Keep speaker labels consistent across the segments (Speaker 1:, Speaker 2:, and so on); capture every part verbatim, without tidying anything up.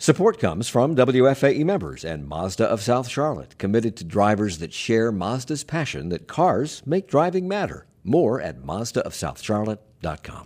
Speaker 1: Support comes from W F A E members and Mazda of South Charlotte, committed to drivers that share Mazda's passion that cars make driving matter. More at Mazda of South Charlotte dot com.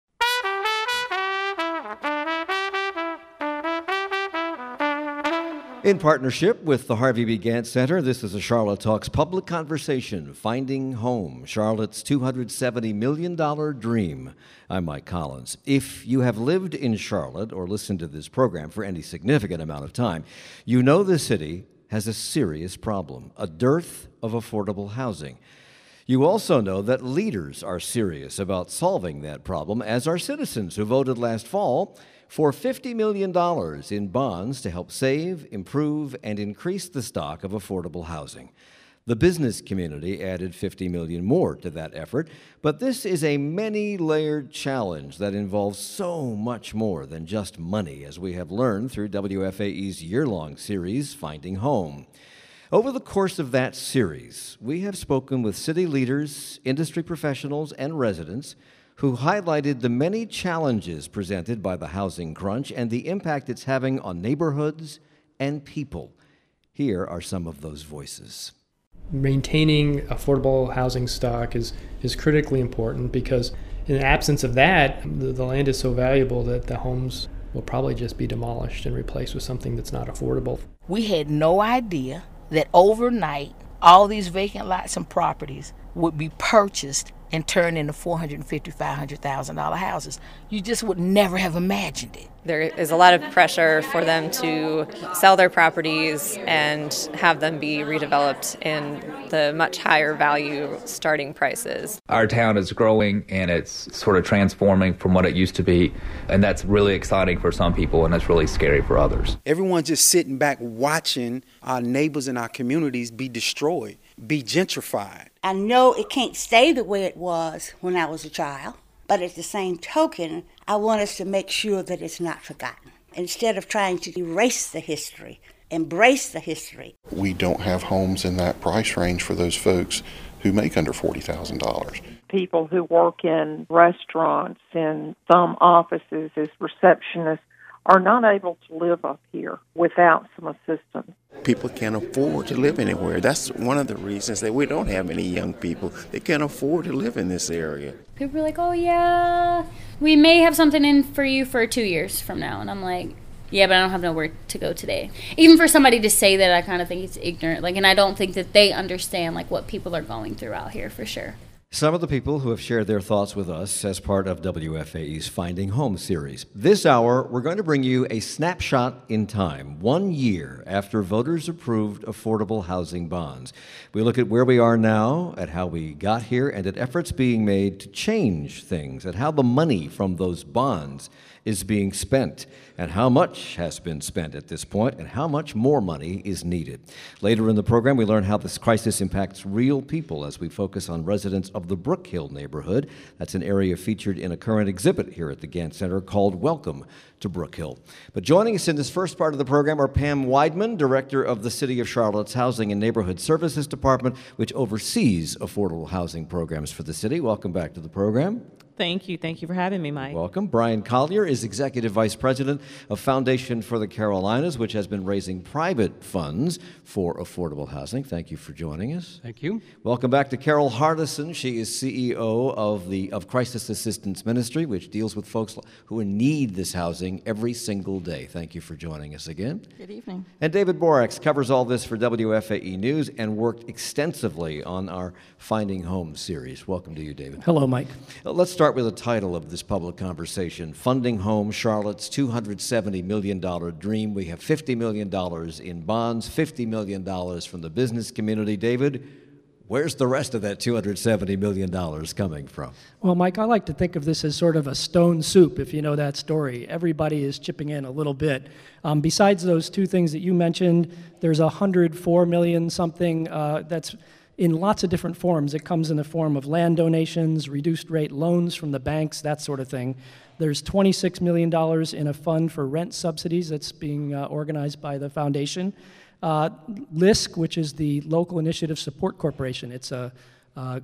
Speaker 1: In partnership with the Harvey B. Gantt Center, this is a Charlotte Talks public conversation, Finding Home, Charlotte's two hundred seventy million dollars dream. I'm Mike Collins. If you have lived in Charlotte or listened to this program for any significant amount of time, you know the city has a serious problem, a dearth of affordable housing. You also know that leaders are serious about solving that problem, as are citizens who voted last fall for fifty million dollars in bonds to help save, improve, and increase the stock of affordable housing. The business community added fifty million dollars more to that effort, but this is a many-layered challenge that involves so much more than just money, as we have learned through W F A E's year-long series, Finding Home. Over the course of that series, we have spoken with city leaders, industry professionals, and residents who highlighted the many challenges presented by the housing crunch and the impact it's having on neighborhoods and people. Here are some of those voices.
Speaker 2: Maintaining affordable housing stock is, is critically important because in the absence of that, the, the land is so valuable that the homes will probably just be demolished and replaced with something that's not affordable.
Speaker 3: We had no idea that overnight all these vacant lots and properties would be purchased and turned into four hundred fifty thousand dollars, five hundred thousand dollars houses. You just would never have imagined it.
Speaker 4: There is a lot of pressure for them to sell their properties and have them be redeveloped in the much higher value starting prices.
Speaker 5: Our town is growing and it's sort of transforming from what it used to be, and that's really exciting for some people and it's really scary for others.
Speaker 6: Everyone's just sitting back watching our neighbors and our communities be destroyed, be gentrified.
Speaker 7: I know it can't stay the way it was when I was a child, but at the same token, I want us to make sure that it's not forgotten. Instead of trying to erase the history, embrace the history.
Speaker 8: We don't have homes in that price range for those folks who make under forty thousand dollars.
Speaker 9: People who work in restaurants and some offices as receptionists are not able to live up here without some assistance.
Speaker 10: People can't afford to live anywhere. That's one of the reasons that we don't have any young people. They can't afford to live in this area.
Speaker 11: People are like, oh yeah, we may have something in for you for two years from now. And I'm like, yeah, but I don't have nowhere to go today. Even for somebody to say that, I kind of think it's ignorant. Like, and I don't think that they understand like what people are going through out here for sure.
Speaker 1: Some of the people who have shared their thoughts with us as part of W F A E's Finding Home series. This hour, we're going to bring you a snapshot in time, one year after voters approved affordable housing bonds. We look at where we are now, at how we got here, and at efforts being made to change things, at how the money from those bonds is being spent, and how much has been spent at this point, and how much more money is needed. Later in the program, we learn how this crisis impacts real people as we focus on residents of the Brookhill neighborhood. That's an area featured in a current exhibit here at the Gantt Center called Welcome to Brookhill. But joining us in this first part of the program are Pam Weidman, Director of the City of Charlotte's Housing and Neighborhood Services Department, which oversees affordable housing programs for the city. Welcome back to the program.
Speaker 12: Thank you. Thank you for having me, Mike.
Speaker 1: Welcome. Brian Collier is Executive Vice President of Foundation for the Carolinas, which has been raising private funds for affordable housing. Thank you for joining us.
Speaker 13: Thank you.
Speaker 1: Welcome back to Carol Hardison. She is C E O of the of Crisis Assistance Ministry, which deals with folks who need this housing every single day. Thank you for joining us again.
Speaker 12: Good evening.
Speaker 1: And David Borax covers all this for W F A E News and worked extensively on our Finding Home series. Welcome to you, David.
Speaker 13: Hello, Mike.
Speaker 1: Let's start with the title of this public conversation, Funding Home, Charlotte's two hundred seventy million dollars dream. We have fifty million dollars in bonds, fifty million dollars from the business community. David, where's the rest of that two hundred seventy million dollars coming from?
Speaker 13: Well, Mike, I like to think of this as sort of a stone soup, if you know that story. Everybody is chipping in a little bit. Um, besides those two things that you mentioned, there's one hundred four million dollars something uh, that's in lots of different forms. It comes in the form of land donations, reduced rate loans from the banks, that sort of thing. There's twenty-six million dollars in a fund for rent subsidies that's being uh, organized by the foundation. Uh, L I S C, which is the Local Initiative Support Corporation, it's a uh,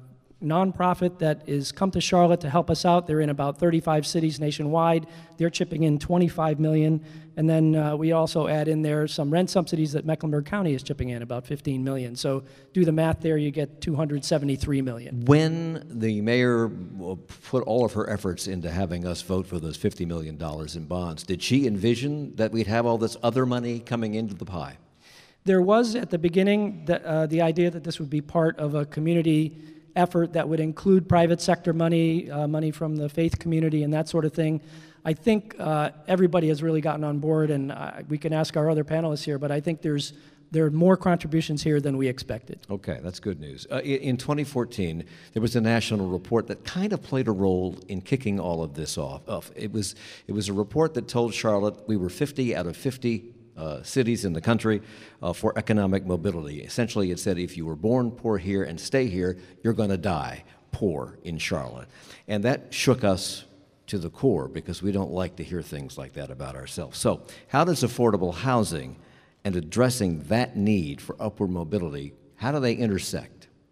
Speaker 13: nonprofit that is come to Charlotte to help us out. They're in about thirty-five cities nationwide. They're chipping in twenty-five million dollars. And then uh, we also add in there some rent subsidies that Mecklenburg County is chipping in, about fifteen million dollars. So do the math there, you get two hundred seventy-three million dollars.
Speaker 1: When the mayor put all of her efforts into having us vote for those fifty million dollars in bonds, did she envision that we'd have all this other money coming into the pie?
Speaker 13: There was at the beginning the, uh, the idea that this would be part of a community effort that would include private sector money, uh, money from the faith community and that sort of thing. I think uh, everybody has really gotten on board, and uh, we can ask our other panelists here, but I think there's there are more contributions here than we expected.
Speaker 1: Okay, that's good news. Uh, in twenty fourteen, there was a national report that kind of played a role in kicking all of this off. It was, it was a report that told Charlotte we were fifty out of fifty Uh, cities in the country uh, for economic mobility. Essentially, it said if you were born poor here and stay here, you're going to die poor in Charlotte. And that shook us to the core because we don't like to hear things like that about ourselves. So how does affordable housing and addressing that need for upward mobility, how do they intersect?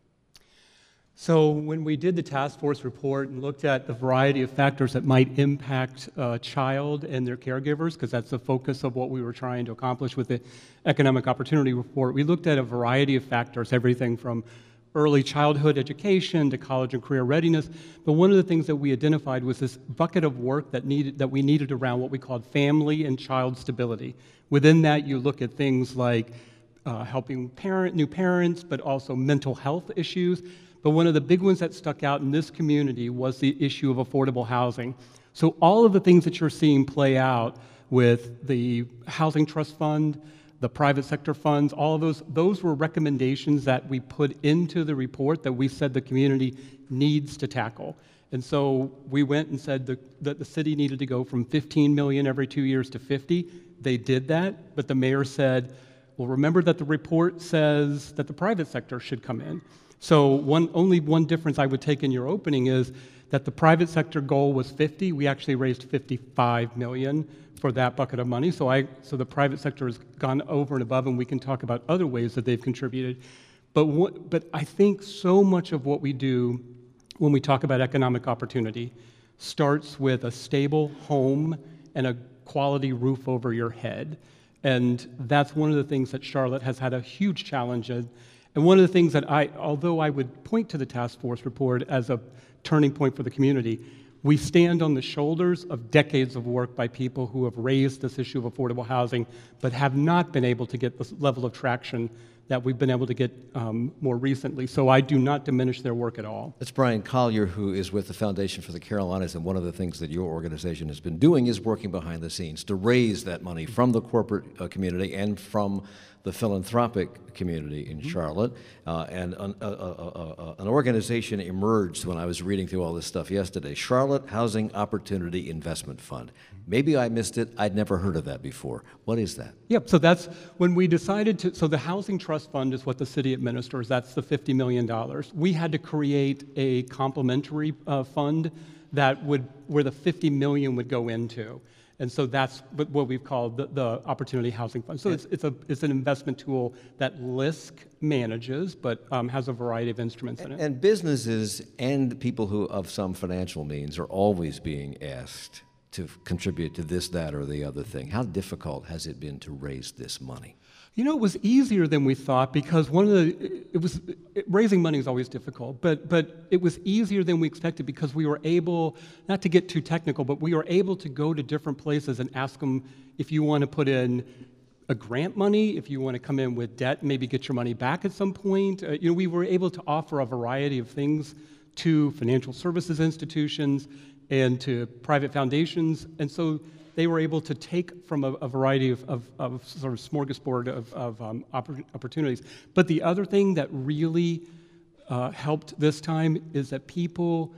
Speaker 14: So when we did the task force report and looked at the variety of factors that might impact a child and their caregivers, because that's the focus of what we were trying to accomplish with the economic opportunity report, we looked at a variety of factors, everything from early childhood education to college and career readiness. But one of the things that we identified was this bucket of work that needed that we needed around what we called family and child stability. Within that, you look at things like uh, helping parent, new parents, but also mental health issues. But one of the big ones that stuck out in this community was the issue of affordable housing. So all of the things that you're seeing play out with the Housing Trust Fund, the private sector funds, all of those, those were recommendations that we put into the report that we said the community needs to tackle. And so we went and said the, that the city needed to go from fifteen million every two years to fifty. They did that, but the mayor said, well, remember that the report says that the private sector should come in. So one, only one difference I would take in your opening is that the private sector goal was fifty. We actually raised fifty-five million for that bucket of money. So I, so the private sector has gone over and above, and we can talk about other ways that they've contributed. But what, but I think so much of what we do when we talk about economic opportunity starts with a stable home and a quality roof over your head. And that's one of the things that Charlotte has had a huge challenge in. And one of the things that I, although I would point to the task force report as a turning point for the community, we stand on the shoulders of decades of work by people who have raised this issue of affordable housing, but have not been able to get the level of traction that we've been able to get um, more recently. So I do not diminish their work at all.
Speaker 1: That's Brian Collier, who is with the Foundation for the Carolinas, and one of the things that your organization has been doing is working behind the scenes to raise that money from the corporate uh, community and from the philanthropic community in mm-hmm. Charlotte. Uh, and an, uh, uh, uh, an organization emerged when I was reading through all this stuff yesterday, Charlotte Housing Opportunity Investment Fund. Maybe I missed it. I'd never heard of that before. What is that?
Speaker 14: Yep, so that's when we decided to, so the Housing Trust Fund is what the city administers. That's the fifty million dollars. We had to create a complementary uh, fund that would, where the fifty million dollars would go into. And so that's what we've called the, the Opportunity Housing Fund. So it's, it's, a, it's an investment tool that L I S C manages, but um, has a variety of instruments in it.
Speaker 1: And businesses and people who of some financial means are always being asked to contribute to this, that, or the other thing. How difficult has it been to raise this money?
Speaker 14: You know, it was easier than we thought because one of the, it was, it, raising money is always difficult, but, but it was easier than we expected because we were able, not to get too technical, but we were able to go to different places and ask them if you want to put in a grant money, if you want to come in with debt, maybe get your money back at some point. Uh, you know, we were able to offer a variety of things to financial services institutions and to private foundations, and so they were able to take from a, a variety of, of, of sort of smorgasbord of, of um, oppor- opportunities. But the other thing that really uh, helped this time is that people,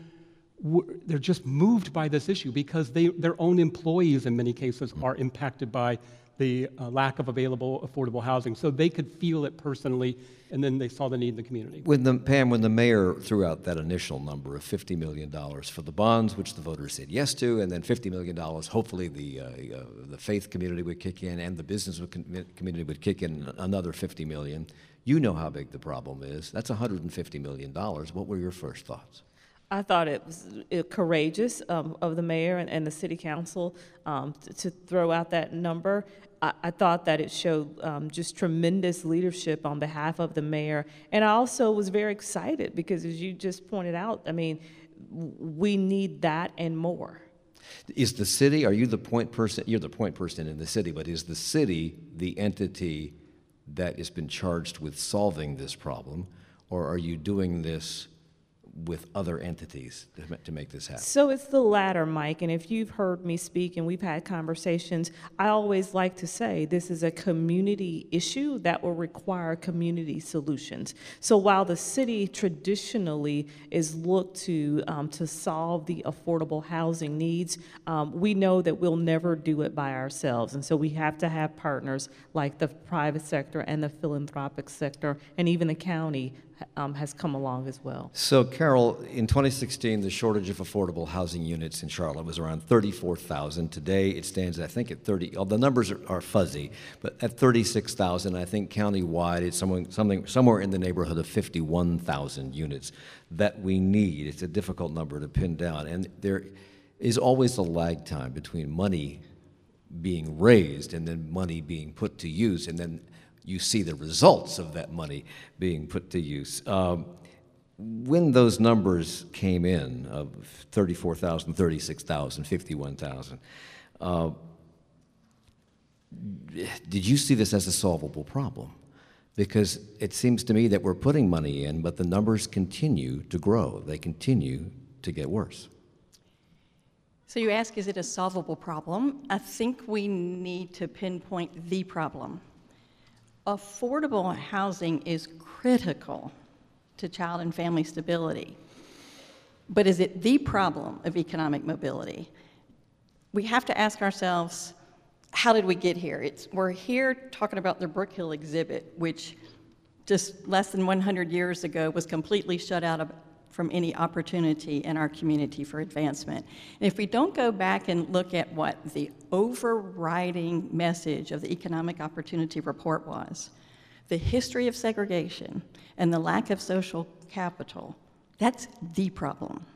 Speaker 14: w- they're just moved by this issue because they, their own employees in many cases are impacted by the uh, lack of available affordable housing, so they could feel it personally, and then they saw the need in the community.
Speaker 1: When the, Pam, when the mayor threw out that initial number of fifty million dollars for the bonds, which the voters said yes to, and then fifty million dollars, hopefully the, uh, uh, the faith community would kick in and the business would com- community would kick in another fifty million dollars. You know how big the problem is. That's one hundred fifty million dollars. What were your first thoughts?
Speaker 12: I thought it was uh, courageous um, of the mayor and, and the city council um, to, to throw out that number. I, I thought that it showed um, just tremendous leadership on behalf of the mayor. And I also was very excited because, as you just pointed out, I mean, we need that and more.
Speaker 1: Is the city, are you the point person, you're the point person in the city, but is the city the entity that has been charged with solving this problem, or are you doing this with other entities to, to make this happen?
Speaker 12: So it's the latter, Mike, and if you've heard me speak and we've had conversations, I always like to say this is a community issue that will require community solutions. So while the city traditionally is looked to um, to solve the affordable housing needs, um, we know that we'll never do it by ourselves, and so we have to have partners like the private sector and the philanthropic sector, and even the county Um, has come along as well.
Speaker 1: So, Carol, in twenty sixteen, the shortage of affordable housing units in Charlotte was around thirty-four thousand. Today, it stands, I think, at thirty. Oh, the numbers are, are fuzzy, but at thirty-six thousand. I think countywide, it's somewhere, something, somewhere in the neighborhood of fifty-one thousand units that we need. It's a difficult number to pin down, and there is always a lag time between money being raised and then money being put to use, and then you see the results of that money being put to use. Um, when those numbers came in of thirty-four thousand, thirty-six thousand, fifty-one thousand, uh, did you see this as a solvable problem? Because it seems to me that we're putting money in, but the numbers continue to grow. They continue to get worse.
Speaker 15: So you ask, is it a solvable problem? I think we need to pinpoint the problem. Affordable housing is critical to child and family stability. But is it the problem of economic mobility? We have to ask ourselves, how did we get here? It's, we're here talking about the Brook Hill exhibit, which just less than one hundred years ago was completely shut out of, from any opportunity in our community for advancement. And if we don't go back and look at what the overriding message of the Economic Opportunity Report was, the history of segregation and the lack of social capital, that's the problem.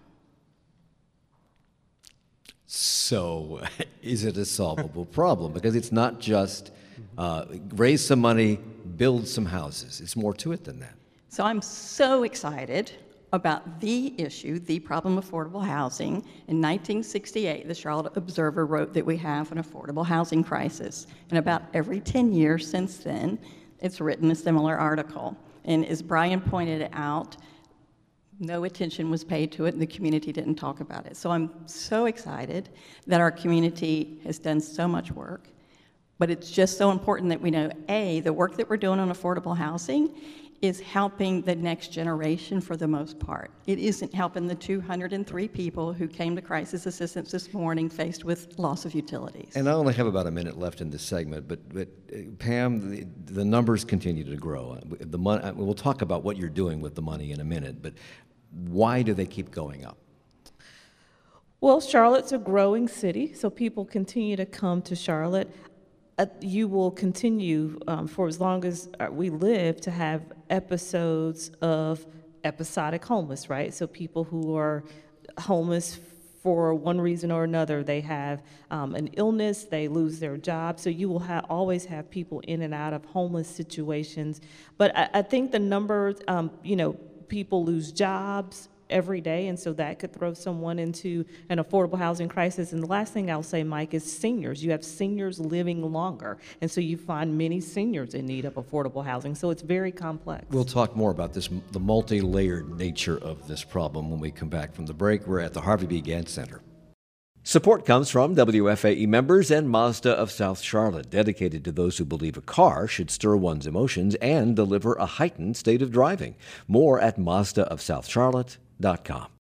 Speaker 1: So is it a solvable problem? Because it's not just uh, raise some money, build some houses. It's more to it than that.
Speaker 15: So I'm so excited about the issue, the problem of affordable housing. In nineteen sixty-eight, the Charlotte Observer wrote that we have an affordable housing crisis. And about every ten years since then, it's written a similar article. And as Brian pointed out, no attention was paid to it and the community didn't talk about it. So I'm so excited that our community has done so much work. But it's just so important that we know, A, the work that we're doing on affordable housing is helping the next generation for the most part. It isn't helping the two hundred three people who came to crisis assistance this morning faced with loss of utilities.
Speaker 1: And I only have about a minute left in this segment, but, but uh, Pam, the, the numbers continue to grow. The mon- we'll talk about what you're doing with the money in a minute, but why do they keep going up?
Speaker 12: Well, Charlotte's a growing city, so people continue to come to Charlotte. Uh, you will continue um, for as long as we live to have episodes of episodic homeless, right? So people who are homeless for one reason or another, they have um, an illness, they lose their job. So you will ha- always have people in and out of homeless situations. But I, I think the numbers, um, you know, people lose jobs every day, and so that could throw someone into an affordable housing crisis. And the last thing I'll say, Mike, is seniors. You have seniors living longer, and so you find many seniors in need of affordable housing, so it's very complex.
Speaker 1: We'll talk more about this, the multi-layered nature of this problem when we come back from the break. We're at the Harvey B. Gantt Center. Support comes from W F A E members and Mazda of South Charlotte, dedicated to those who believe a car should stir one's emotions and deliver a heightened state of driving. More at Mazda of South Charlotte dot com.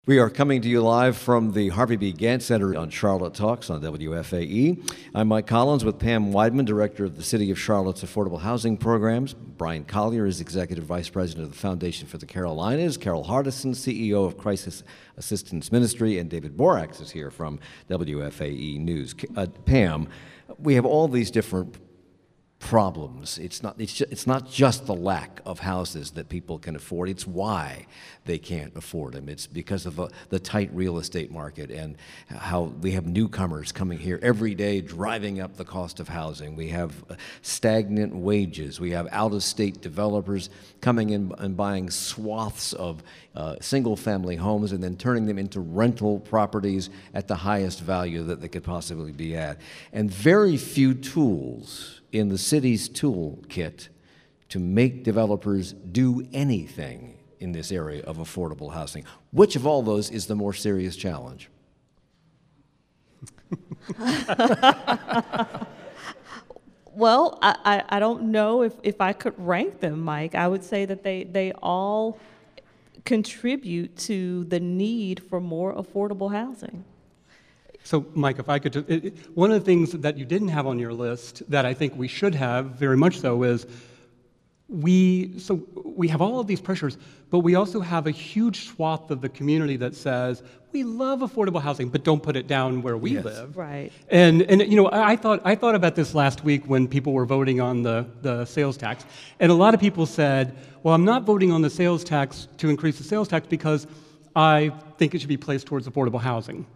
Speaker 1: We are coming to you live from the Harvey B. Gantt Center on Charlotte Talks on W F A E. I'm Mike Collins with Pam Weidman, Director of the City of Charlotte's Affordable Housing Programs. Brian Collier is Executive Vice President of the Foundation for the Carolinas. Carol Hardison, C E O of Crisis Assistance Ministry. And David Borax is here from W F A E News. Uh, Pam, we have all these different problems. It's not, it's, just, it's not just the lack of houses that people can afford. It's why they can't afford them. It's because of uh, the tight real estate market and how we have newcomers coming here every day driving up the cost of housing. We have uh, stagnant wages. We have out-of-state developers coming in and buying swaths of uh, single-family homes and then turning them into rental properties at the highest value that they could possibly be at. And very few tools in the city's toolkit to make developers do anything in this area of affordable housing. Which of all those is the more serious challenge?
Speaker 12: Well, I, I, I don't know if, if I could rank them, Mike. I would say that they, they all contribute to the need for more affordable housing.
Speaker 14: So, Mike, if I could, just, it, it, one of the things that you didn't have on your list that I think we should have, very much so, is we, so we have all of these pressures, but we also have a huge swath of the community that says, we love affordable housing, but don't put it down where we
Speaker 12: yes.
Speaker 14: live.
Speaker 12: Right.
Speaker 14: And, and you know, I thought, I thought about this last week when people were voting on the, the sales tax, and a lot of people said, well, I'm not voting on the sales tax to increase the sales tax because I think it should be placed towards affordable housing.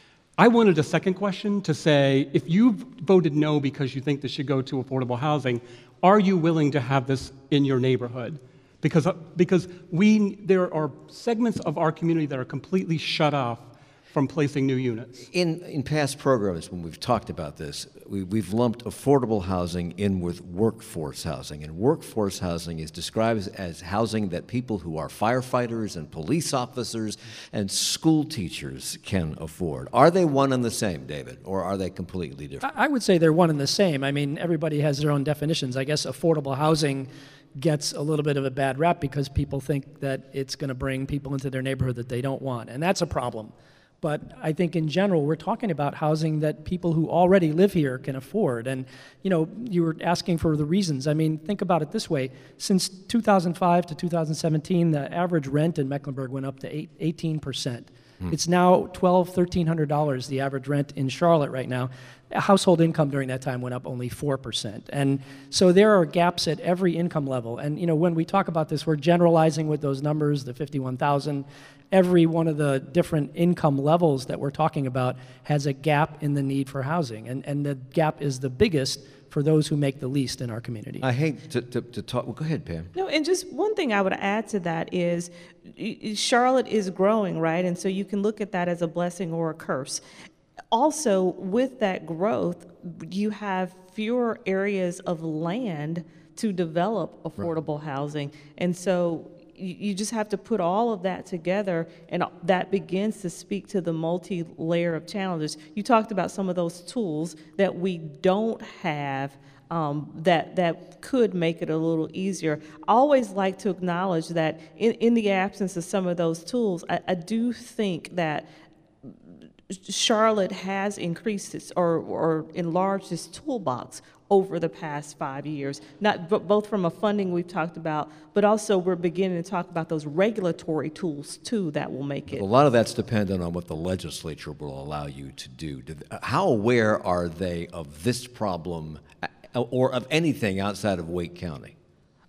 Speaker 14: I wanted a second question to say, if you voted no because you think this should go to affordable housing, are you willing to have this in your neighborhood? Because, because we, there are segments of our community that are completely shut off from placing new units.
Speaker 1: In, in past programs, when we've talked about this, we, we've lumped affordable housing in with workforce housing. And workforce housing is described as housing that people who are firefighters and police officers and school teachers can afford. Are they one and the same, David, or are they completely different?
Speaker 13: I would say they're one and the same. I mean, everybody has their own definitions. I guess affordable housing gets a little bit of a bad rap because people think that it's going to bring people into their neighborhood that they don't want, and that's a problem. But I think in general, we're talking about housing that people who already live here can afford. And, you know, you were asking for the reasons. I mean, think about it this way. Since two thousand five to two thousand seventeen, the average rent in Mecklenburg went up to eighteen percent. Hmm. It's now twelve hundred dollars, thirteen hundred dollars, the average rent in Charlotte right now. Household income during that time went up only four percent. And so there are gaps at every income level. And, you know, when we talk about this, we're generalizing with those numbers, the fifty-one thousand. Every one of the different income levels that we're talking about has a gap in the need for housing. And, and the gap is the biggest for those who make the least in our community.
Speaker 1: I hate to, to, to talk. Well, go ahead, Pam.
Speaker 12: No, and just one thing I would add to that is Charlotte is growing, right? And so you can look at that as a blessing or a curse. Also, with that growth, you have fewer areas of land to develop affordable right. housing. And so you just have to put all of that together, and that begins to speak to the multi-layer of challenges. You talked about some of those tools that we don't have um, that that could make it a little easier. I always like to acknowledge that in, in the absence of some of those tools, I, I do think that Charlotte has increased its or, or enlarged its toolbox over the past five years, not b- both from a funding we've talked about, but also we're beginning to talk about those regulatory tools too that will make it.
Speaker 1: A lot of that's dependent on what the legislature will allow you to do. How aware are they of this problem or of anything outside of Wake County?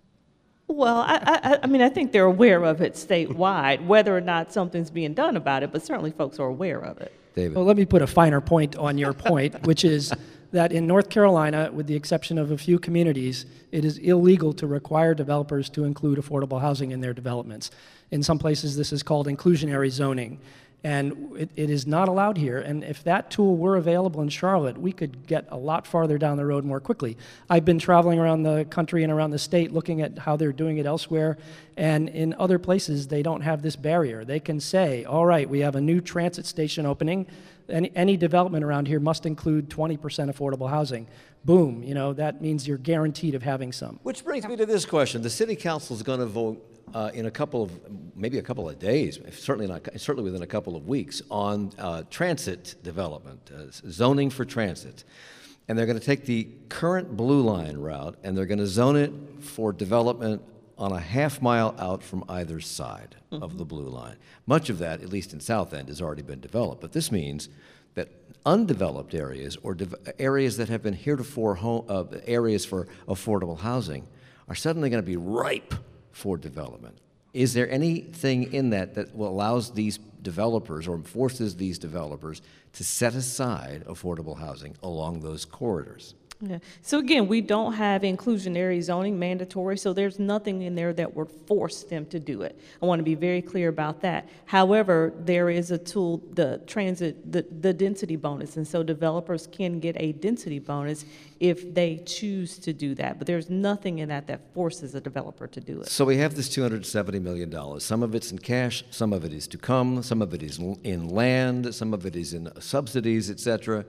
Speaker 12: Well, I, I, I mean, I think they're aware of it statewide, whether or not something's being done about it, but certainly folks are aware of it.
Speaker 1: David.
Speaker 13: Well, let me put a finer point on your point, which is that in North Carolina, with the exception of a few communities, it is illegal to require developers to include affordable housing in their developments. In some places, this is called inclusionary zoning. And it, it is not allowed here. And if that tool were available in Charlotte, we could get a lot farther down the road more quickly. I've been traveling around the country and around the state looking at how they're doing it elsewhere. And in other places, they don't have this barrier. They can say, all right, we have a new transit station opening. Any, any development around here must include twenty percent affordable housing. Boom, you know, that means you're guaranteed of having some.
Speaker 1: Which brings me to this question. The city council is going to vote uh, in a couple of maybe a couple of days, certainly not, certainly within a couple of weeks, on uh, transit development, uh, zoning for transit. And they're going to take the current Blue Line route and they're going to zone it for development on a half mile out from either side mm-hmm. of the Blue Line. Much of that, at least in South End, has already been developed. But this means that undeveloped areas or de- areas that have been heretofore home, uh, areas for affordable housing are suddenly going to be ripe for development. Is there anything in that that will allows these developers or forces these developers to set aside affordable housing along those corridors?
Speaker 12: Yeah. So again, we don't have inclusionary zoning mandatory, so there's nothing in there that would force them to do it. I want to be very clear about that. However, there is a tool, the transit, the, the density bonus, and so developers can get a density bonus if they choose to do that. But there's nothing in that that forces a developer to do it.
Speaker 1: So we have this two hundred seventy million dollars. Some of it's in cash, some of it is to come, some of it is in land, some of it is in subsidies, et cetera.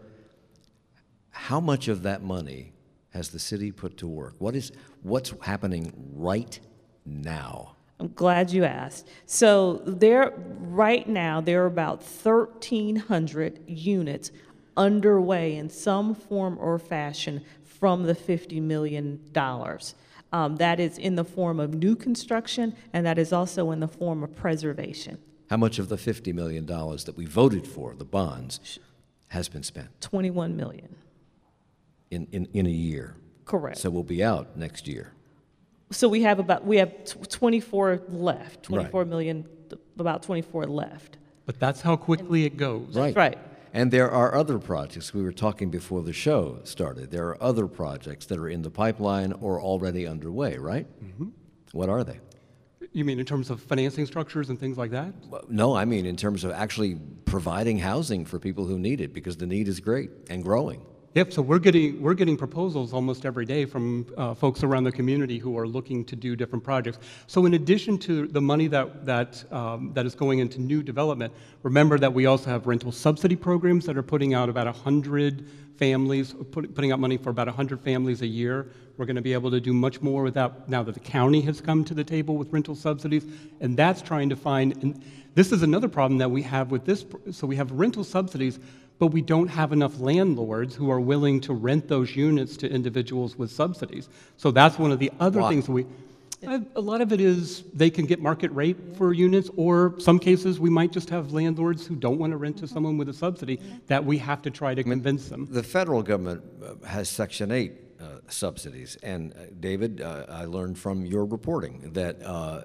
Speaker 1: How much of that money has the city put to work? What is, what's happening right now?
Speaker 12: I'm glad you asked. So there, right now, there are about thirteen hundred units underway in some form or fashion from the fifty million dollars. Um, that is in the form of new construction, and that is also in the form of preservation.
Speaker 1: How much of the fifty million dollars that we voted for, the bonds, has been spent?
Speaker 12: twenty-one million dollars.
Speaker 1: In, in, in a year.
Speaker 12: Correct.
Speaker 1: So we'll be out next year.
Speaker 12: So we have about, we have twenty-four left, twenty-four
Speaker 1: right.
Speaker 12: million, about twenty-four left.
Speaker 14: But that's how quickly it goes.
Speaker 1: Right.
Speaker 12: Right.
Speaker 1: And there are other projects. We were talking before the show started. There are other projects that are in the pipeline or already underway, right?
Speaker 14: Mm-hmm.
Speaker 1: What are they?
Speaker 14: You mean in terms of financing structures and things like that?
Speaker 1: No, I mean in terms of actually providing housing for people who need it, because the need is great and growing.
Speaker 14: Yep, so we're getting we're getting proposals almost every day from uh, folks around the community who are looking to do different projects. So in addition to the money that that um, that is going into new development, remember that we also have rental subsidy programs that are putting out about one hundred families, put, putting out money for about one hundred families a year. We're going to be able to do much more with that now that the county has come to the table with rental subsidies, and that's trying to find, and this is another problem that we have with this, so we have rental subsidies, but we don't have enough landlords who are willing to rent those units to individuals with subsidies. So that's one of the other
Speaker 1: Why?
Speaker 14: things we, a lot of it is they can get market rate for units, or some cases we might just have landlords who don't want to rent to someone with a subsidy that we have to try to convince them.
Speaker 1: The federal government has Section eight uh, subsidies, and uh, David, uh, I learned from your reporting that uh,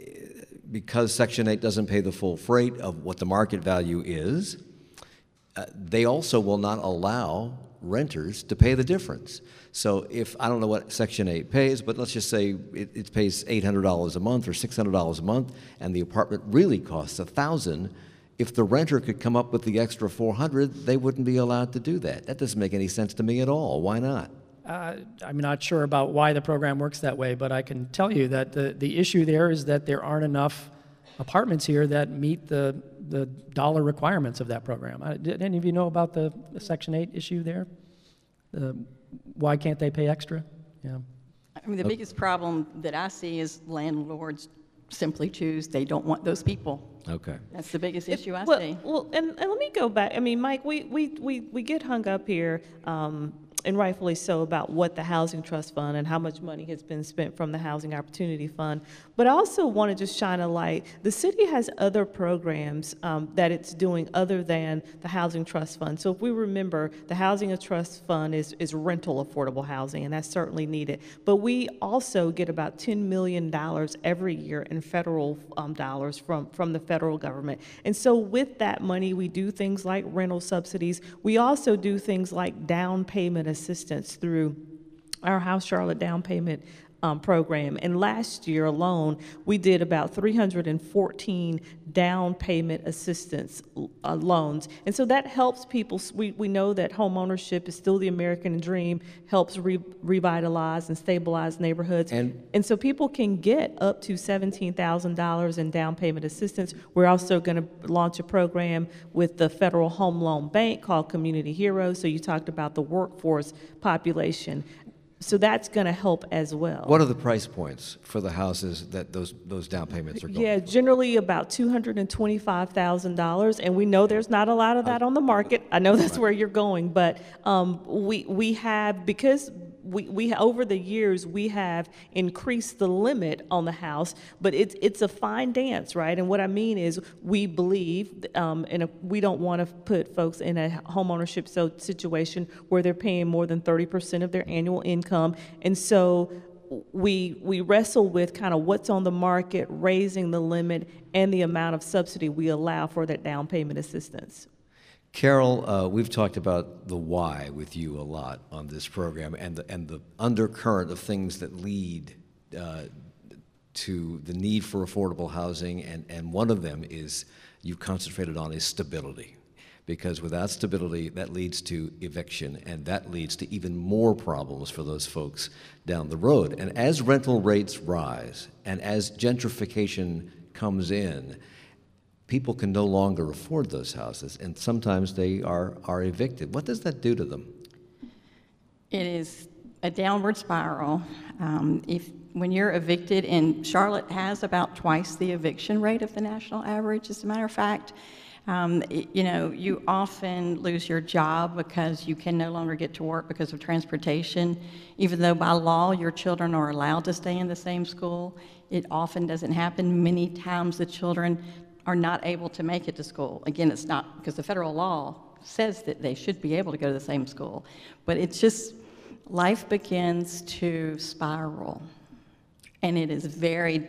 Speaker 1: because Section eight doesn't pay the full freight of what the market value is, Uh, they also will not allow renters to pay the difference. So if, I don't know what Section eight pays, but let's just say it, it pays eight hundred dollars a month or six hundred dollars a month, and the apartment really costs one thousand dollars, if the renter could come up with the extra four hundred dollars, they wouldn't be allowed to do that. That doesn't make any sense to me at all. Why not?
Speaker 13: Uh, I'm not sure about why the program works that way, but I can tell you that the, the issue there is that there aren't enough apartments here that meet the the dollar requirements of that program. Uh, did any of you know about the, the Section eight issue there? Uh, why can't they pay extra? Yeah.
Speaker 15: I mean, the
Speaker 1: Okay.
Speaker 15: biggest problem that I see is landlords simply choose, they don't want those people.
Speaker 1: Okay.
Speaker 15: That's the biggest issue I
Speaker 12: well,
Speaker 15: see.
Speaker 12: Well, and, and let me go back. I mean, Mike, we, we, we, we get hung up here, um, and rightfully so, about what the Housing Trust Fund and how much money has been spent from the Housing Opportunity Fund. But I also want to just shine a light. The city has other programs um, that it's doing other than the Housing Trust Fund. So if we remember, the Housing Trust Fund is, is rental affordable housing, and that's certainly needed. But we also get about ten million dollars every year in federal um, dollars from, from the federal government. And so with that money, we do things like rental subsidies. We also do things like down payment assistance through our House Charlotte down payment um, program. And last year alone, we did about three hundred fourteen down payment assistance uh, loans. And so that helps people. We, we know that home ownership is still the American dream, helps re revitalize and stabilize neighborhoods.
Speaker 1: And,
Speaker 12: and so people can get up to seventeen thousand dollars in down payment assistance. We're also going to launch a program with the Federal Home Loan Bank called Community Heroes. So you talked about the workforce population. So that's going to help as well.
Speaker 1: What are the price points for the houses that those those down payments are going?
Speaker 12: Yeah, generally about two hundred twenty-five thousand dollars, and we know there's not a lot of that on the market. I know that's where you're going, but um, we we have, because we, we over the years we have increased the limit on the house, but it's it's a fine dance, right? And what I mean is, we believe, um, and we don't want to put folks in a homeownership so situation where they're paying more than thirty percent of their annual income, and so we we wrestle with kind of what's on the market, raising the limit, and the amount of subsidy we allow for that down payment assistance.
Speaker 1: Carol, uh, we've talked about the why with you a lot on this program, and the, and the undercurrent of things that lead uh, to the need for affordable housing, and, and one of them is, you've concentrated on, is stability. Because without stability, that leads to eviction, and that leads to even more problems for those folks down the road. And as rental rates rise, and as gentrification comes in, people can no longer afford those houses, and sometimes they are, are evicted. What does that do to them?
Speaker 15: It is a downward spiral. Um, if when you're evicted, and Charlotte has about twice the eviction rate of the national average, as a matter of fact, um, it, you know, you often lose your job because you can no longer get to work because of transportation. Even though by law your children are allowed to stay in the same school, it often doesn't happen. Many times the children are not able to make it to school. Again, it's not because the federal law says that they should be able to go to the same school, but it's just, life begins to spiral. And it is very,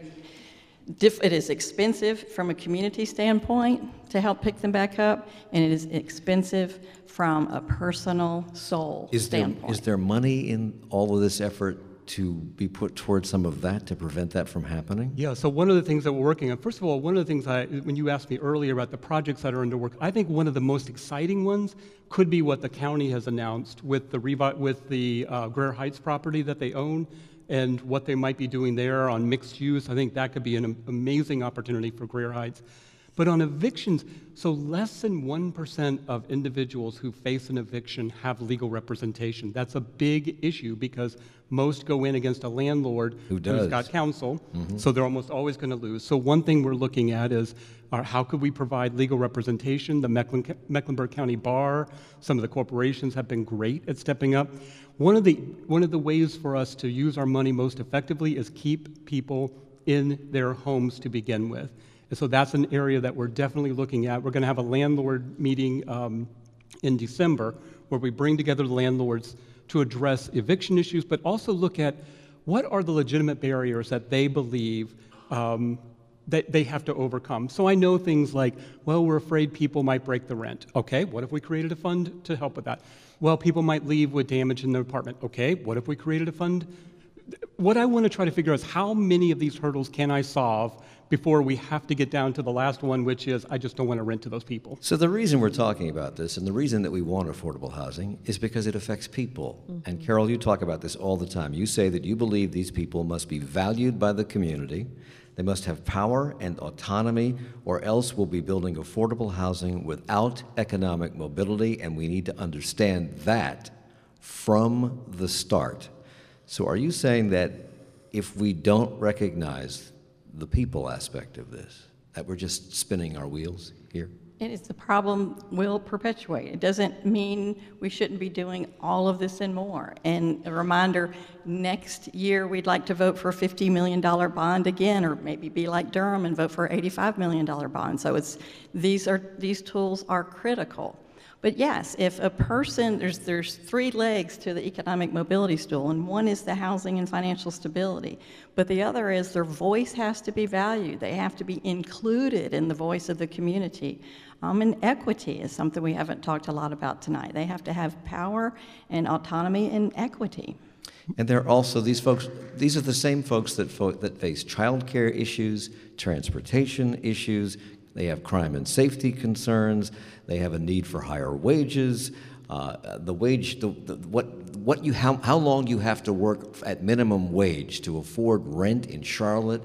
Speaker 15: diff- it is expensive from a community standpoint to help pick them back up, and it is expensive from a personal soul
Speaker 1: is
Speaker 15: standpoint.
Speaker 1: There, is there money in all of this effort to be put towards some of that to prevent that from happening?
Speaker 14: Yeah, so one of the things that we're working on, first of all, one of the things I, when you asked me earlier about the projects that are under work, I think one of the most exciting ones could be what the county has announced with the revi- with the uh, Greer Heights property that they own, and what they might be doing there on mixed use. I think that could be an amazing opportunity for Greer Heights. But on evictions, so less than one percent of individuals who face an eviction have legal representation. That's a big issue because most go in against a landlord
Speaker 1: Who does.
Speaker 14: who's got counsel,
Speaker 1: Mhm.
Speaker 14: so they're almost always going to lose. So one thing we're looking at is uh, how could we provide legal representation? The Mecklen- Mecklenburg County Bar, some of the corporations have been great at stepping up. One of the one of the ways for us to use our money most effectively is keep people in their homes to begin with. And so that's an area that we're definitely looking at. We're going to have a landlord meeting um, in December where we bring together the landlords to address eviction issues, but also look at what are the legitimate barriers that they believe um, that they have to overcome. So I know things like, well, we're afraid people might break the rent. Okay, what if we created a fund to help with that? Well, people might leave with damage in their apartment. Okay, what if we created a fund? What I want to try to figure out is how many of these hurdles can I solve before we have to get down to the last one, which is I just don't want to rent to those people.
Speaker 1: So the reason we're talking about this, and the reason that we want affordable housing, is because it affects people. Mm-hmm. And Carol, you talk about this all the time. You say that you believe these people must be valued by the community, they must have power and autonomy, or else we'll be building affordable housing without economic mobility, and we need to understand that from the start. So are you saying that if we don't recognize the people aspect of this, that we're just spinning our wheels here?
Speaker 15: It is the problem will perpetuate. It doesn't mean we shouldn't be doing all of this and more. And a reminder, next year we'd like to vote for a fifty million dollars bond again, or maybe be like Durham and vote for an eighty-five million dollars bond. So it's these are these tools are critical. But yes, if a person, there's there's three legs to the economic mobility stool, and one is the housing and financial stability, but the other is their voice has to be valued. They have to be included in the voice of the community. Um, and equity is something we haven't talked a lot about tonight. They have to have power and autonomy and equity.
Speaker 1: And they're also, these folks, these are the same folks that, fo- that face child care issues, transportation issues. They have crime and safety concerns. They have a need for higher wages. Uh, the wage, the, the, what, what you, how, how long you have to work at minimum wage to afford rent in Charlotte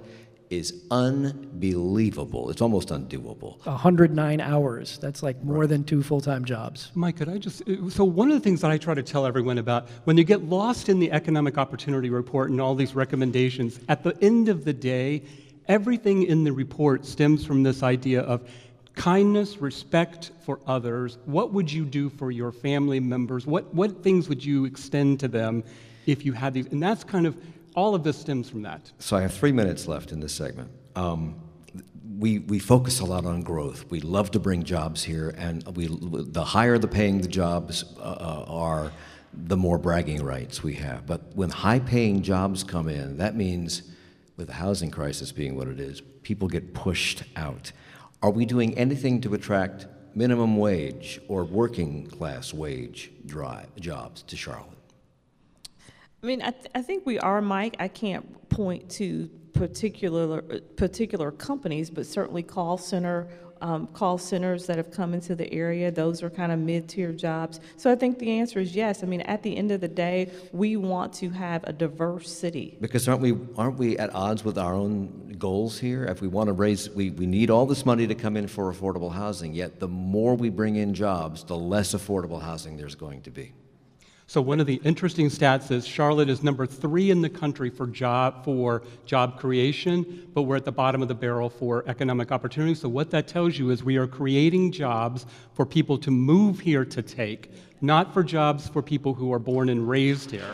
Speaker 1: is unbelievable. It's almost undoable.
Speaker 13: one hundred nine hours. That's like more than two full-time jobs.
Speaker 14: Mike, could I just, so one of the things that I try to tell everyone about, when you get lost in the Economic Opportunity Report and all these recommendations, at the end of the day, everything in the report stems from this idea of kindness, respect for others. What would you do for your family members? What, what things would you extend to them if you had these? And that's kind of, all of this stems from that.
Speaker 1: So I have three minutes left in this segment. Um, we we focus a lot on growth. We love to bring jobs here, and we the higher the paying the jobs uh, are, the more bragging rights we have. But when high-paying jobs come in, that means, with the housing crisis being what it is, people get pushed out. Are we doing anything to attract minimum wage or working class wage drive jobs to Charlotte?
Speaker 12: I mean, I, th- I think we are, Mike. I can't point to particular particular companies, but certainly call center um, call centers that have come into the area. Those are kind of mid-tier jobs. So I think the answer is yes. I mean, at the end of the day, we want to have a diverse city.
Speaker 1: Because aren't we aren't we at odds with our own goals here? If we want to raise, we, we need all this money to come in for affordable housing. Yet the more we bring in jobs, the less affordable housing there's going to be.
Speaker 14: So one of the interesting stats is Charlotte is number three in the country for job for job creation, but we're at the bottom of the barrel for economic opportunity. So what that tells you is we are creating jobs for people to move here to take, not for jobs for people who are born and raised here.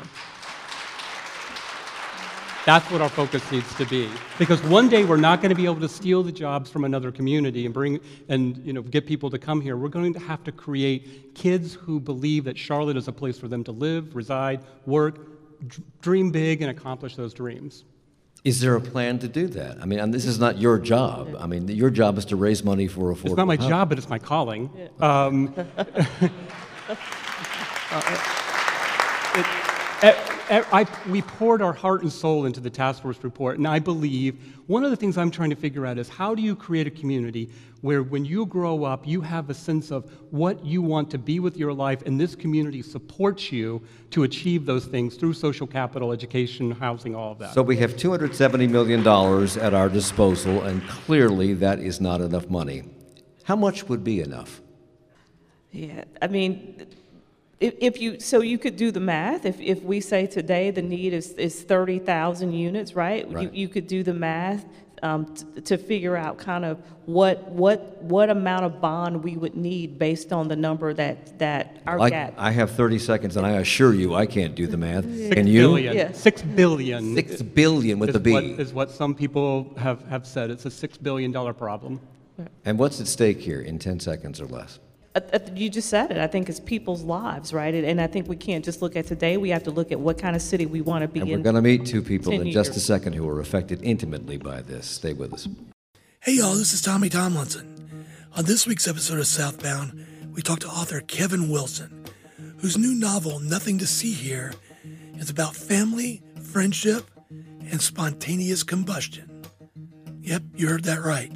Speaker 14: That's what our focus needs to be. Because one day we're not going to be able to steal the jobs from another community and bring and you know get people to come here. We're going to have to create kids who believe that Charlotte is a place for them to live, reside, work, d- dream big, and accomplish those dreams.
Speaker 1: Is there a plan to do that? I mean, and this is not your job. I mean, your job is to raise money for affordable housing.
Speaker 14: It's not my job, but it's my calling. Yeah. Um, uh, it, I, we poured our heart and soul into the task force report, and I believe one of the things I'm trying to figure out is how do you create a community where when you grow up, you have a sense of what you want to be with your life, and this community supports you to achieve those things through social capital, education, housing, all of that.
Speaker 1: So we have two hundred seventy million dollars at our disposal, and clearly that is not enough money. How much would be enough?
Speaker 12: Yeah, I mean... If, if you so you could do the math. If if we say today the need is, is thirty thousand units, right? right? You you could do the math um, t- to figure out kind of what what what amount of bond we would need based on the number that that our
Speaker 1: I,
Speaker 12: gap.
Speaker 1: I have thirty seconds, and I assure you I can't do the math.
Speaker 14: Six
Speaker 1: Can you?
Speaker 14: Billion. Yeah. Six billion.
Speaker 1: Six billion with
Speaker 14: is
Speaker 1: a B.
Speaker 14: What, is what some people have, have said. It's a six billion dollar problem.
Speaker 1: And what's at stake here in ten seconds or less?
Speaker 12: Uh, uh, you just said it. I think it's people's lives, right? And, and I think we can't just look at today. We have to look at what kind of city we want to be
Speaker 1: and
Speaker 12: in.
Speaker 1: We're going to meet two people in
Speaker 12: years.
Speaker 1: just a second who are affected intimately by this. Stay with us.
Speaker 16: Hey, y'all, this is Tommy Tomlinson. On this week's episode of Southbound, we talked to author Kevin Wilson, whose new novel, Nothing to See Here, is about family, friendship, and spontaneous combustion. Yep, you heard that right.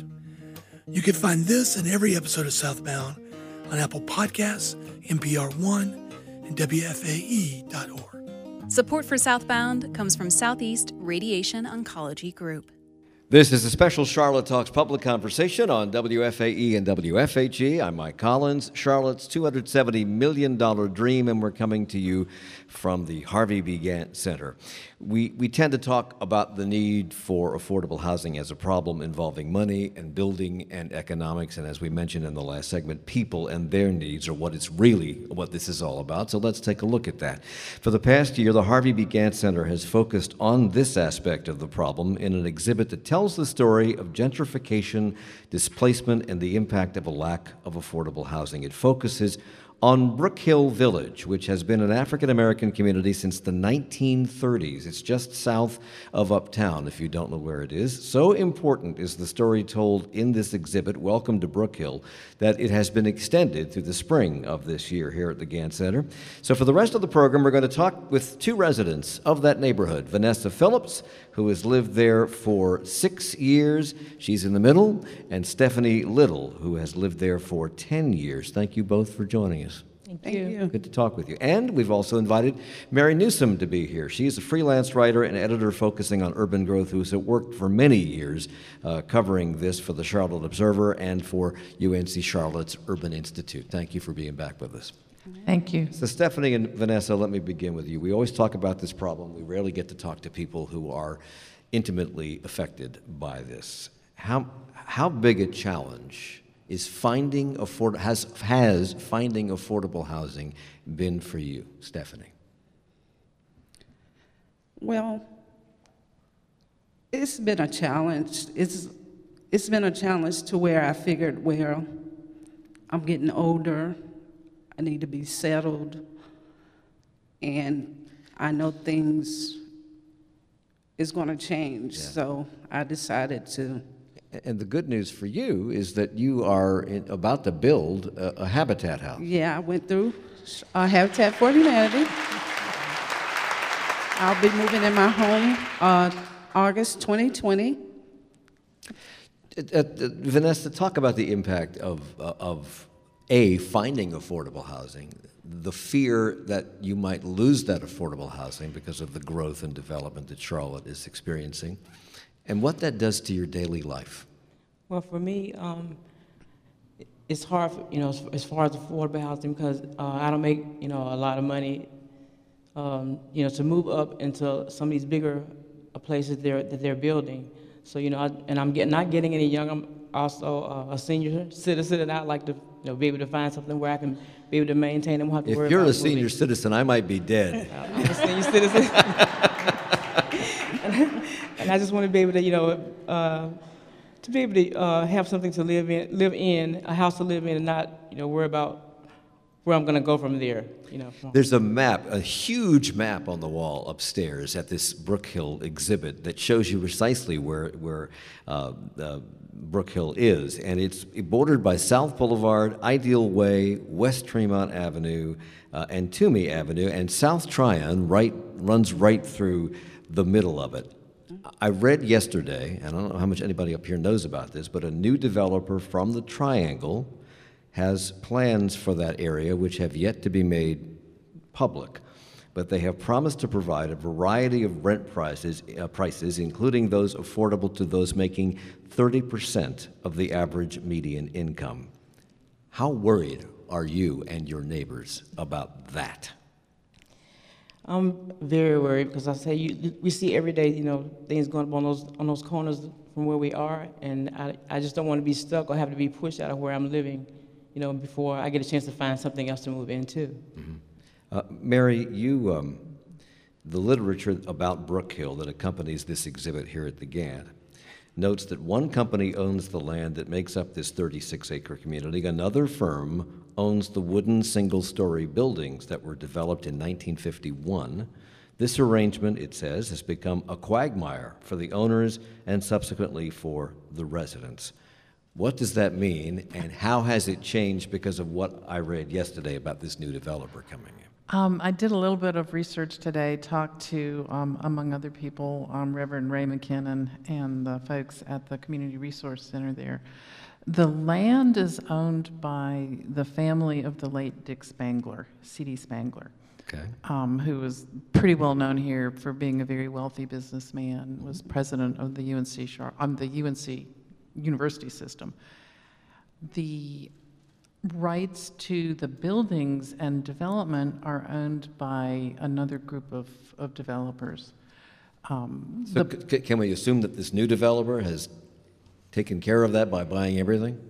Speaker 16: You can find this and every episode of Southbound on Apple Podcasts, N P R One, and W F A E dot org.
Speaker 17: Support for Southbound comes from Southeast Radiation Oncology Group.
Speaker 1: This is a special Charlotte Talks public conversation on W F A E and W F H E. I'm Mike Collins, Charlotte's two hundred seventy million dollars dream, and we're coming to you from the Harvey B. Gantt Center. We, we tend to talk about the need for affordable housing as a problem involving money and building and economics, and as we mentioned in the last segment, people and their needs are what it's really, what this is all about, so let's take a look at that. For the past year, the Harvey B. Gantt Center has focused on this aspect of the problem in an exhibit that tells the story of gentrification, displacement, and the impact of a lack of affordable housing. It focuses on Brook Hill Village, which has been an African-American community since the nineteen thirties. It's just south of Uptown, if you don't know where it is. So important is the story told in this exhibit, Welcome to Brook Hill, that it has been extended through the spring of this year here at the Gantt Center. So for the rest of the program, we're going to talk with two residents of that neighborhood, Vanessa Phillips, who has lived there for six years. She's in the middle, and Stephanie Little, who has lived there for ten years. Thank you both for joining us.
Speaker 12: Thank,
Speaker 18: Thank
Speaker 12: you.
Speaker 18: you.
Speaker 1: Good to talk with you. And we've also invited Mary Newsom to be here. She's a freelance writer and editor focusing on urban growth who's worked for many years uh, covering this for the Charlotte Observer and for U N C Charlotte's Urban Institute. Thank you for being back with us.
Speaker 18: Thank you.
Speaker 1: So Stephanie and Vanessa, let me begin with you. We always talk about this problem. We rarely get to talk to people who are intimately affected by this. How, how big a challenge is finding afford has has finding affordable housing been for you, Stephanie?
Speaker 18: Well, it's been a challenge. It's it's been a challenge to where I figured, well, I'm getting older. I need to be settled, and I know things is going to change. Yeah. So I decided to.
Speaker 1: And the good news for you is that you are in, about to build a, a Habitat house.
Speaker 18: Yeah, I went through uh, Habitat for Humanity. I'll be moving in my home uh, August twenty twenty.
Speaker 1: Uh, uh, Vanessa, talk about the impact of, uh, of A, finding affordable housing, the fear that you might lose that affordable housing because of the growth and development that Charlotte is experiencing, and what that does to your daily life.
Speaker 19: Well, for me, um, it's hard, for, you know, as, as far as affordable housing, because uh, I don't make, you know, a lot of money, um, you know, to move up into some of these bigger uh, places they're, that they're building. So, you know, I, and I'm get, not getting any younger. I'm also uh, a senior citizen, and I'd like to, you know, be able to find something where I can be able to maintain and won't have to
Speaker 1: if
Speaker 19: worry
Speaker 1: you're
Speaker 19: about
Speaker 1: a senior
Speaker 19: moving.
Speaker 1: citizen, I might be dead.
Speaker 19: I'm a senior citizen. and, and I just want to be able to, you know, uh, to be able to uh, have something to live in, live in, a house to live in, and not, you know, worry about where I'm going to go from there. You know.
Speaker 1: There's a map, a huge map on the wall upstairs at this Brook Hill exhibit that shows you precisely where where uh, uh, Brook Hill is, and it's bordered by South Boulevard, Ideal Way, West Tremont Avenue, uh, and Toomey Avenue, and South Tryon right runs right through the middle of it. I read yesterday, and I don't know how much anybody up here knows about this, but a new developer from the Triangle has plans for that area which have yet to be made public. But they have promised to provide a variety of rent prices, uh, prices, including those affordable to those making thirty percent of the average median income. How worried are you and your neighbors about that?
Speaker 19: I'm very worried because I say you, we see every day, you know, things going up on those on those corners from where we are, and I, I just don't want to be stuck or have to be pushed out of where I'm living, you know, before I get a chance to find something else to move into.
Speaker 1: Mm-hmm. uh, Mary, you, um, the literature about Brook Hill that accompanies this exhibit here at the Gantt notes that one company owns the land that makes up this thirty-six acre community. Another firm owns the wooden single-story buildings that were developed in nineteen fifty-one. This arrangement, it says, has become a quagmire for the owners and subsequently for the residents. What does that mean, and how has it changed because of what I read yesterday about this new developer coming in?
Speaker 20: Um, I did a little bit of research today, talked to, um, among other people, um, Reverend Ray McKinnon and the folks at the Community Resource Center there. The land is owned by the family of the late Dick Spangler, C D Spangler,
Speaker 1: okay.
Speaker 20: um, who was pretty well known here for being a very wealthy businessman, was president of the U N C, Char- um, the U N C university system. The rights to the buildings and development are owned by another group of, of developers. Um,
Speaker 1: So
Speaker 20: the,
Speaker 1: c- can we assume that this new developer has taken care of that by buying everything?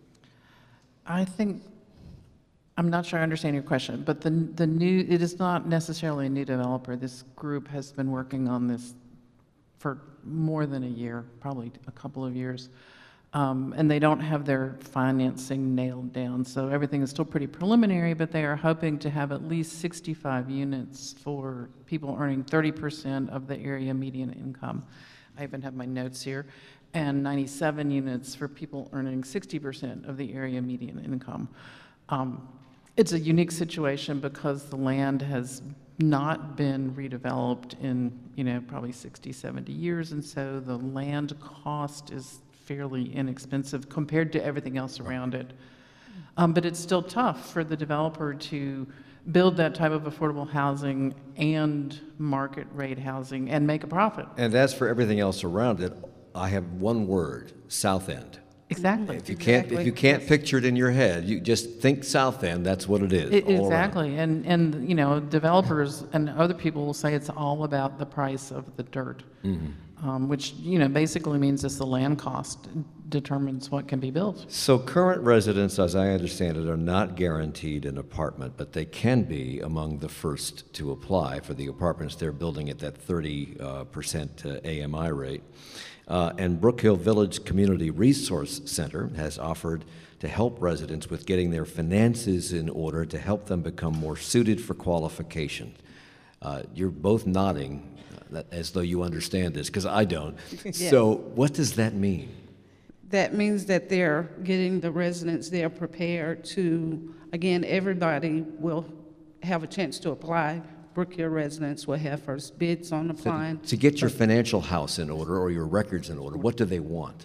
Speaker 20: I think, I'm not sure I understand your question, but the, the new, it is not necessarily a new developer. This group has been working on this for more than a year, probably a couple of years. Um, and they don't have their financing nailed down, so everything is still pretty preliminary, but they are hoping to have at least sixty-five units for people earning thirty percent of the area median income. I even have my notes here. And ninety-seven units for people earning sixty percent of the area median income. Um, it's a unique situation because the land has not been redeveloped in, you know, probably sixty, seventy years, and so the land cost is fairly inexpensive compared to everything else around it. Um, but it's still tough for the developer to build that type of affordable housing and market rate housing and make a profit.
Speaker 1: And as for everything else around it, I have one word: South End.
Speaker 20: Exactly.
Speaker 1: If you can't,
Speaker 20: Exactly.
Speaker 1: if you can't picture it in your head, you just think South End. That's what it is.
Speaker 20: It-
Speaker 1: all around.
Speaker 20: exactly, and and you know, developers and other people will say it's all about the price of the dirt,
Speaker 1: Mhm.
Speaker 20: um, which you know basically means it's the land cost determines what can be built.
Speaker 1: So current residents, as I understand it, are not guaranteed an apartment, but they can be among the first to apply for the apartments they're building at that thirty uh, percent uh, A M I rate. Uh, and Brook Hill Village Community Resource Center has offered to help residents with getting their finances in order to help them become more suited for qualification. Uh, you're both nodding uh, as though you understand this, because I don't.
Speaker 18: Yeah.
Speaker 1: So what does that mean?
Speaker 18: That means that they're getting the residents there prepared to, again, everybody will have a chance to apply. Brook Hill residents will have first bids on applying.
Speaker 1: To get your financial house in order or your records in order, what do they want?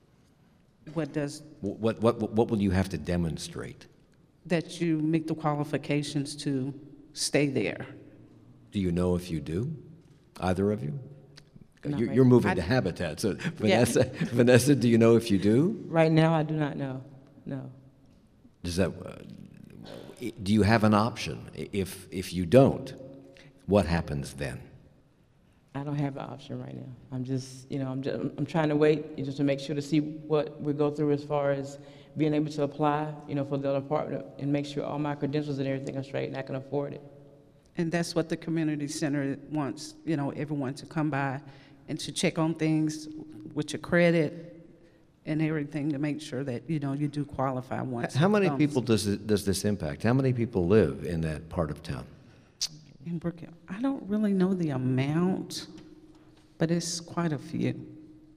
Speaker 18: What does,
Speaker 1: What, what, what, what will you have to demonstrate?
Speaker 18: that you meet the qualifications to stay there.
Speaker 1: Do you know if you do? Either of you?
Speaker 21: Not
Speaker 1: You're,
Speaker 21: right
Speaker 1: you're
Speaker 21: now.
Speaker 1: moving
Speaker 21: I-
Speaker 1: to Habitat, so
Speaker 21: Yeah.
Speaker 1: Vanessa, Vanessa, do you know if you do?
Speaker 21: Right now, I do not know. No.
Speaker 1: Does that, uh, do you have an option? If, if you don't, what happens then?
Speaker 21: I don't have an option right now. I'm just, you know, I'm just, I'm trying to wait just to make sure to see what we go through as far as being able to apply, you know, for the apartment and make sure all my credentials and everything are straight and I can afford it.
Speaker 18: And that's what the community center wants, you know, everyone to come by and to check on things with your credit and everything to make sure that, you know, you do qualify once.
Speaker 1: How
Speaker 18: it
Speaker 1: many
Speaker 18: comes.
Speaker 1: people does, it, does this impact? How many people live in that part of town?
Speaker 18: In Brook Hill? I don't really know the amount, but it's quite a few.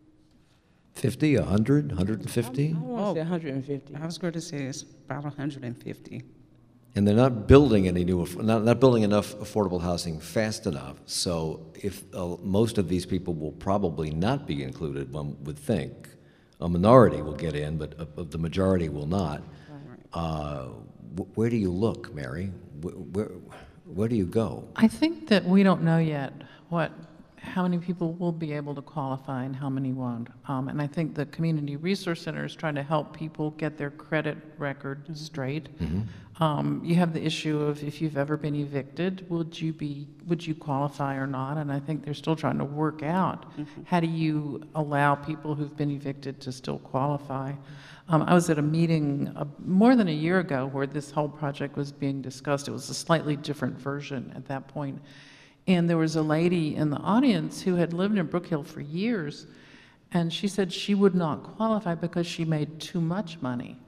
Speaker 1: fifty, a hundred, a hundred fifty?
Speaker 21: I want to say one hundred fifty.
Speaker 18: I was going to say it's about one hundred fifty.
Speaker 1: And they're not building any new, aff- not, not building enough affordable housing fast enough. So if uh, most of these people will probably not be included, one would think. A minority will get in, but uh, the majority will not. Uh, wh- where do you look, Mary? Wh- Where, where do you go?
Speaker 20: I think that we don't know yet what, how many people will be able to qualify and how many won't. Um, and I think the Community Resource Center is trying to help people get their credit record straight.
Speaker 1: Mhm.
Speaker 20: Um, you have the issue of if you've ever been evicted, would you be, would you qualify or not? And I think they're still trying to work out how do you allow people who've been evicted to still qualify. Um, I was at a meeting uh, more than a year ago where this whole project was being discussed. It was a slightly different version at that point. And there was a lady in the audience who had lived in Brook Hill for years, and she said she would not qualify because she made too much money.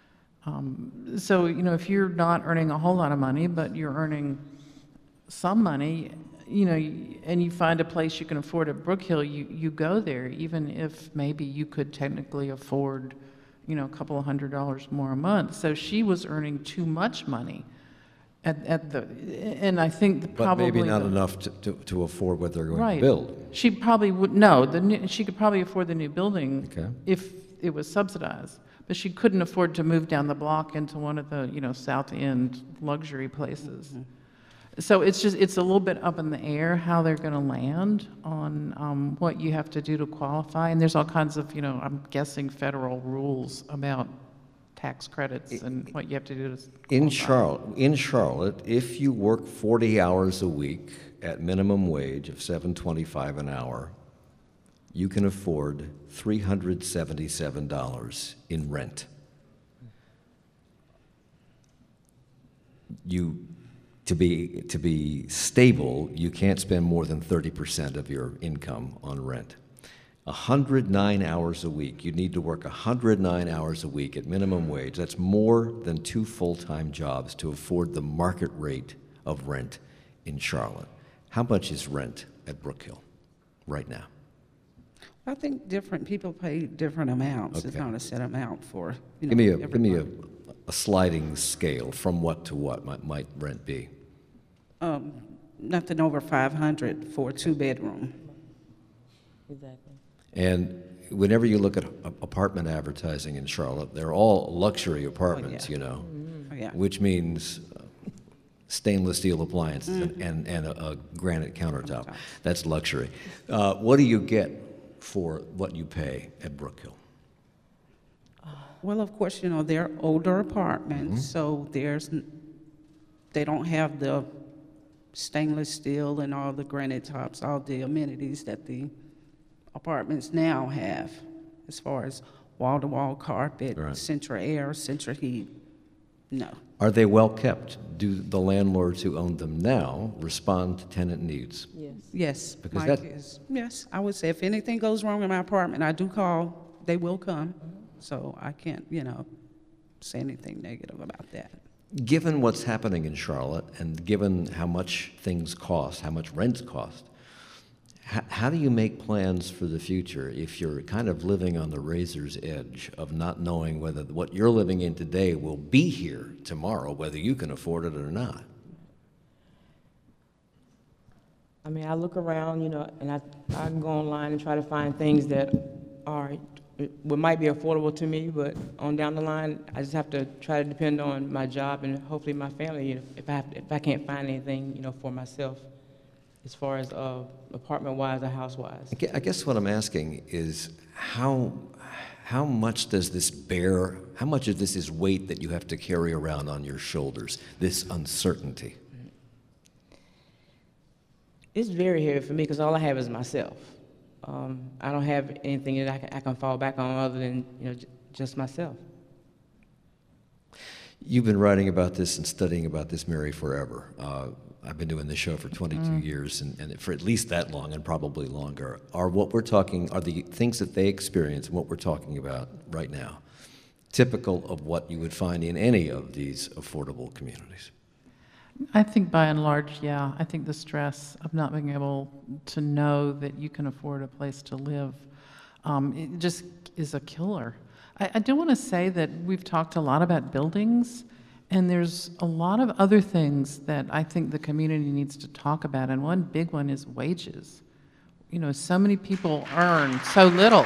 Speaker 20: Um, so, you know, if you're not earning a whole lot of money, but you're earning some money, you know, and you find a place you can afford at Brook Hill, you, you go there, even if maybe you could technically afford, you know, a couple of hundred dollars more a month. So she was earning too much money at, at the, and I think the-
Speaker 1: But
Speaker 20: probably
Speaker 1: maybe not
Speaker 20: the-
Speaker 1: enough to, to, to afford what they're going
Speaker 20: Right.
Speaker 1: to build.
Speaker 20: She probably would, no, the new, she could probably afford the new building
Speaker 1: Okay.
Speaker 20: if it was subsidized. But she couldn't afford to move down the block into one of the, you know, South End luxury places. So it's just, it's a little bit up in the air how they're going to land on um, what you have to do to qualify. And there's all kinds of, you know, I'm guessing federal rules about tax credits and what you have to do to
Speaker 1: In Charlotte, in Charlotte, if you work forty hours a week at minimum wage of seven twenty-five an hour, you can afford three hundred seventy-seven dollars in rent. You, to be, to be stable, you can't spend more than thirty percent of your income on rent. one hundred nine hours a week. You need to work one hundred nine hours a week at minimum wage. That's more than two full-time jobs to afford the market rate of rent in Charlotte. How much is rent at Brook Hill right now?
Speaker 18: I think different people pay different amounts. It's
Speaker 1: Okay.
Speaker 18: not a set amount for, you know,
Speaker 1: Give me a, give me a,
Speaker 18: everyone.
Speaker 1: a sliding scale from what to what might, might rent be?
Speaker 18: Um, nothing over five hundred for a two-bedroom.
Speaker 21: Exactly.
Speaker 1: And whenever you look at a- apartment advertising in Charlotte, they're all luxury apartments,
Speaker 18: yeah.
Speaker 1: you know,
Speaker 18: Oh, yeah.
Speaker 1: which means uh, stainless steel appliances
Speaker 18: Mhm.
Speaker 1: and, and a, a granite countertop. That's luxury. Uh, what do you get for what you pay at Brookhill?
Speaker 18: Well, of course, you know, they're older apartments,
Speaker 1: Mhm.
Speaker 18: so there's, n- they don't have the stainless steel and all the granite tops, all the amenities that the apartments now have, as far as wall-to-wall carpet,
Speaker 1: Right.
Speaker 18: central air, central heat. No.
Speaker 1: Are they well kept? Do the landlords who own them now respond to tenant needs?
Speaker 18: Yes. Yes,
Speaker 1: Because
Speaker 18: Mike
Speaker 1: that-
Speaker 18: is, yes, I would say if anything goes wrong in my apartment, I do call, they will come. So I can't, you know, say anything negative about that.
Speaker 1: Given what's happening in Charlotte and given how much things cost, how much rents cost, how, how do you make plans for the future if you're kind of living on the razor's edge of not knowing whether what you're living in today will be here tomorrow, whether you can afford it or not?
Speaker 21: I mean, I look around, you know, and I, I can go online and try to find things that are, what might be affordable to me, but on down the line, I just have to try to depend on my job and hopefully my family, you know, if I have, if I can't find anything, you know, for myself, as far as uh, apartment-wise or house-wise.
Speaker 1: I gue- I guess what I'm asking is how, how much does this bear, how much of this is weight that you have to carry around on your shoulders, this uncertainty?
Speaker 21: It's very heavy for me because all I have is myself. Um, I don't have anything that I can, I can fall back on other than, you know, j- just myself.
Speaker 1: You've been writing about this and studying about this, Mary, forever. Uh, I've been doing this show for twenty-two
Speaker 20: Mm.
Speaker 1: years, and, and for at least that long, and probably longer. Are what we're talking, are the things that they experience and what we're talking about right now typical of what you would find in any of these affordable communities?
Speaker 20: I think by and large, yeah. I think the stress of not being able to know that you can afford a place to live, um, it just is a killer. I, I do want to say that we've talked a lot about buildings, and there's a lot of other things that I think the community needs to talk about, and one big one is wages. You know, so many people earn so little.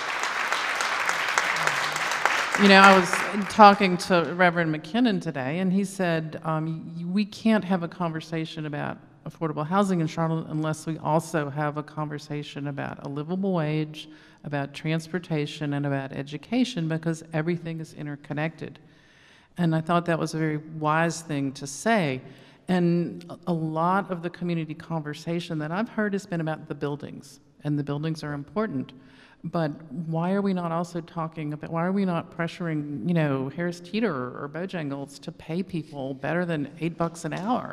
Speaker 20: You know, I was talking to Reverend McKinnon today, and he said, um, we can't have a conversation about affordable housing in Charlotte unless we also have a conversation about a livable wage, about transportation, and about education, because everything is interconnected. And I thought that was a very wise thing to say. And a lot of the community conversation that I've heard has been about the buildings, and the buildings are important. But why are we not also talking about, why are we not pressuring, you know, Harris Teeter or Bojangles to pay people better than eight bucks an hour?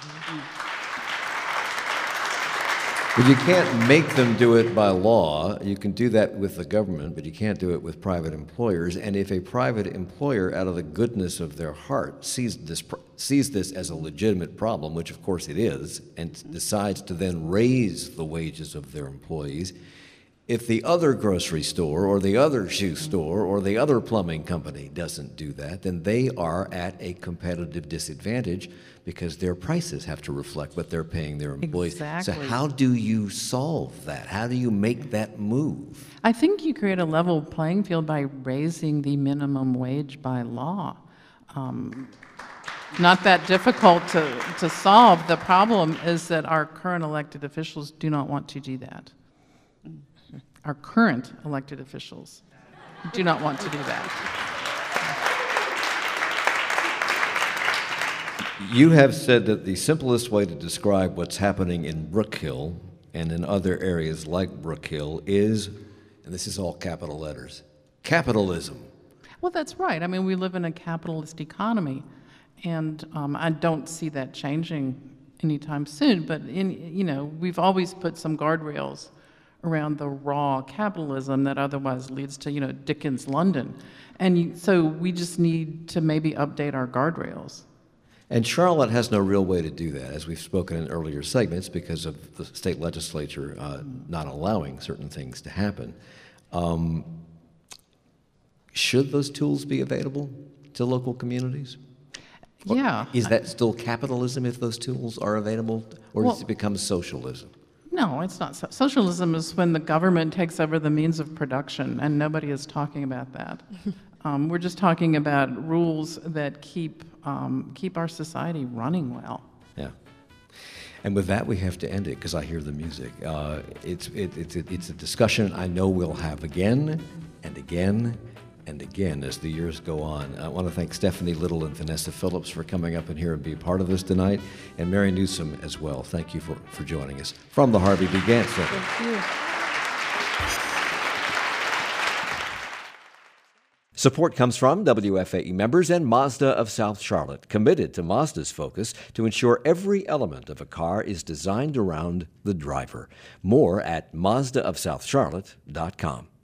Speaker 1: Well, you can't make them do it by law. You can do that with the government, but you can't do it with private employers. And if a private employer, out of the goodness of their heart, sees this sees this as a legitimate problem, which of course it is, and decides to then raise the wages of their employees, if the other grocery store or the other shoe store or the other plumbing company doesn't do that, then they are at a competitive disadvantage because their prices have to reflect what they're paying their employees.
Speaker 20: Exactly.
Speaker 1: So how do you solve that? How do you make that move?
Speaker 20: I think you create a level playing field by raising the minimum wage by law. Um, not that difficult to, to solve. The problem is that our current elected officials do not want to do that. Our current elected officials do not want to do that.
Speaker 1: You have said that the simplest way to describe what's happening in Brookhill and in other areas like Brookhill is, and this is all capital letters, capitalism.
Speaker 20: Well, that's right. I mean, we live in a capitalist economy, and um, I don't see that changing anytime soon. But in, you know, we've always put some guardrails around the raw capitalism that otherwise leads to, you know, Dickens London. And you, so we just need to maybe update our guardrails.
Speaker 1: And Charlotte has no real way to do that, as we've spoken in earlier segments, because of the state legislature uh, not allowing certain things to happen. Um, should those tools be available to local communities?
Speaker 20: Yeah.
Speaker 1: Is that still capitalism if those tools are available, or
Speaker 20: Well,
Speaker 1: does it become socialism?
Speaker 20: No, it's not. So- socialism is when the government takes over the means of production, and nobody is talking about that. um, we're just talking about rules that keep um, keep our society running well.
Speaker 1: Yeah. And with that, we have to end it because I hear the music. Uh, it's, it, it's, it, it's a discussion I know we'll have again and again and again as the years go on. I want to thank Stephanie Little and Vanessa Phillips for coming up in here and be a part of this tonight, and Mary Newsom as well. Thank you for, for joining us from the Harvey B. Gantt Center.
Speaker 20: Thank you.
Speaker 1: Support comes from W F A E members and Mazda of South Charlotte, committed to Mazda's focus to ensure every element of a car is designed around the driver. More at Mazda of South Charlotte dot com.